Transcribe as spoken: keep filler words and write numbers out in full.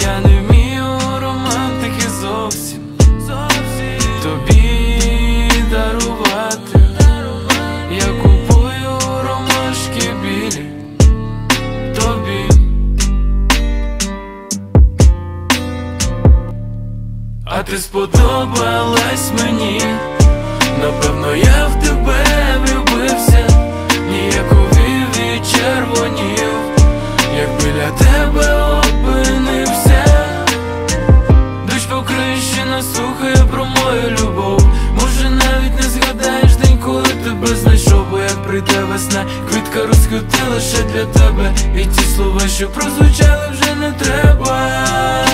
я не вмію романтики зовсім тобі дарувати. Я купую ромашки білі тобі. А ти сподобалась мені, напевно я в тебе влюбився, ніякові відчервонів, як біля тебе опинився. Дощ по криші наслухає про мою любов. Може навіть не згадаєш день, коли тебе знайшов. Бо як прийде весна, квітка розквіте лише для тебе, і ті слова, що прозвучали, вже не треба.